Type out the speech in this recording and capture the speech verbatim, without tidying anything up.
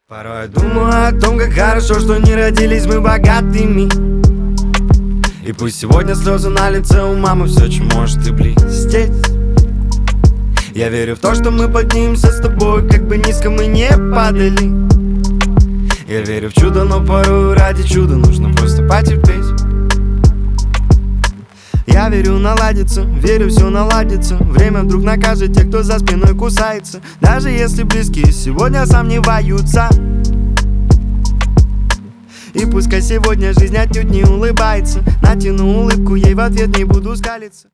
Порой я думаю о том, как хорошо, что не родились мы богатыми. И пусть сегодня слезы на лице у мамы, все, чем может и блестеть. Я верю в то, что мы поднимемся с тобой, как бы низко мы не падали. Я верю в чудо, но порой ради чуда нужно просто потерпеть. Я верю, наладится, верю, все наладится. Время вдруг накажет тех, кто за спиной кусается. Даже если близкие сегодня сомневаются. И пускай сегодня жизнь отнюдь не улыбается, натяну улыбку, ей в ответ не буду скалиться.